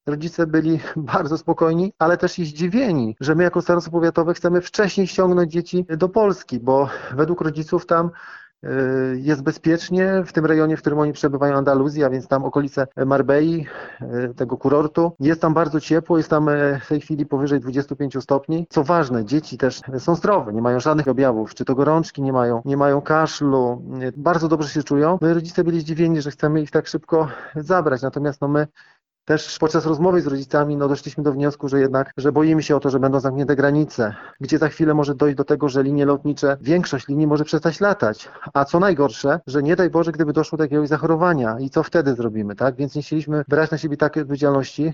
rodzice byli bardzo spokojni, ale też i zdziwieni, że my jako starostwo powiatowe chcemy wcześniej ściągnąć dzieci do Polski, bo według rodziców tam jest bezpiecznie w tym rejonie, w którym oni przebywają, Andaluzja, więc tam okolice Marbei, tego kurortu. Jest tam bardzo ciepło, jest tam w tej chwili powyżej 25 stopni. Co ważne, dzieci też są zdrowe, nie mają żadnych objawów, czy to gorączki nie mają kaszlu, bardzo dobrze się czują. No i rodzice byli zdziwieni, że chcemy ich tak szybko zabrać, natomiast my też podczas rozmowy z rodzicami doszliśmy do wniosku, że jednak, że boimy się o to, że będą zamknięte granice, gdzie za chwilę może dojść do tego, że linie lotnicze, większość linii może przestać latać. A co najgorsze, że nie daj Boże, gdyby doszło do jakiegoś zachorowania i co wtedy zrobimy, tak? Więc nie chcieliśmy brać na siebie takiej odpowiedzialności.